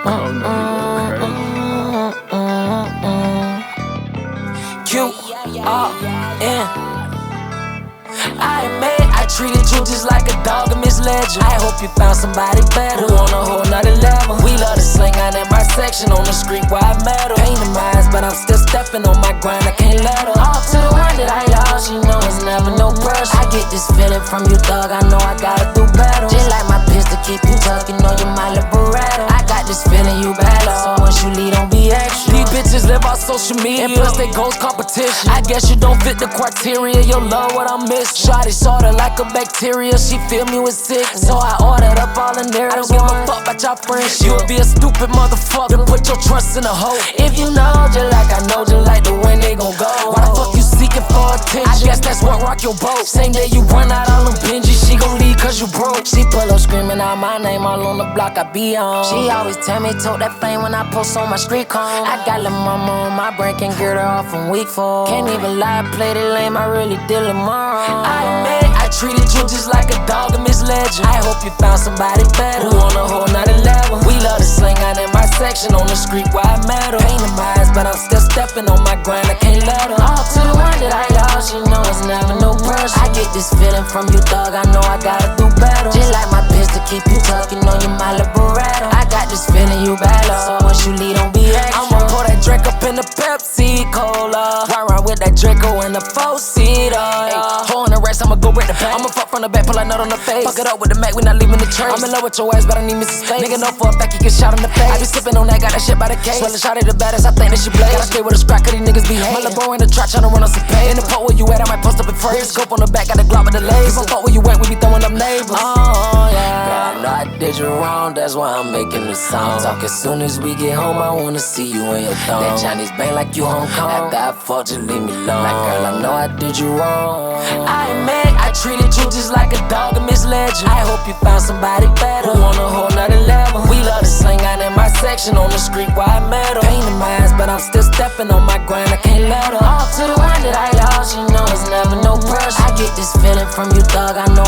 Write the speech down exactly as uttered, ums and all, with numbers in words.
Oh no, Q R N. I admit I treated you just like a dog and misled you. I hope you found somebody better who on a whole nother level. We love to sling out in my section on the street where I met her. Pain in my eyes, but I'm still stepping on my grind. I can't let her off to the one that I lost. You know it's never no pressure. I get this feeling from you, dog. I know I gotta do better. Just like my pistol keep you tucking on your my liberator. I got this feeling you better. So once you leave, don't be extra. These bitches live off social media, and plus they goes competition. I guess you don't fit the criteria. Your love what I'm missing. Shawty sorta like a bacteria. She feel me with sick, so I ordered up all the narratives. I don't give a fuck about y'all friendship. You'll be a stupid motherfucker. Put your trust in a hoe. If you know, just like I know, just like the wind they gon' go. Why the fuck you seeking for attention? I guess that's what rock your boat. Same day you run out all them binges, she gon' leave cause you broke. She pull up screaming out my name all on the block I be on. She always tell me, tote that flame when I post on my street cone. I got lil' mama on my brain, can't get her off from week four. Can't even lie, play the lame, I really did her wrong. I admit I treated you just like a dog and misled you. I hope you found somebody better who on a whole nother level. We love to sling out in my section on the street where I met her. Pain in my eyes, but I'm still stepping on my grind. I can't let her off to the one that I lost. You know it's never no pressure. I get this feeling from you, dog. I know I gotta do better. Just like my pistol keep you tucking on your my liberator. I got this feeling you better. So once you leave, don't be extra. I'ma pour that drink up in the Pepsi Cola. Ride around with that Draco in the four-seater. Yeah. Pouring the rest, I'ma go break the pack. I'ma fuck from the back, pull a nut on the face. Fuck it up with the Mac, we not leaving the church. I'm in love with your ass, but I need Missus Space. Nigga know for a fact he get shot in the face. I be sipping on that, got that shit by the case. Swellin' shot at the baddest, I think that she blaze. Gotta stay with a scrap, cause these niggas be hatin'. My lil' bro in the trap, tryna run on some pay. In the pot where you at, I might post up in phrase. Scope on the back, got a Glock with the laser. If I fuck where you at, we be throwing up neighbors. Oh yeah, girl, I know I did you wrong, that's why I'm making this song. Talk as soon as we get home, I wanna see you in your thong. That Chinese bang like you Hong Kong. After I fuck, just leave me alone. Like girl, I know I did you wrong. I admit I treated you just like a dog and misled you. I hope you found somebody better who on a whole nother level. We love to sling out in my section on the street where I met her. Pain in my eyes, but I'm still stepping on my grind. I can't let her off to the one that I lost. You know it's never no pressure. I get this feeling from you, dog. I know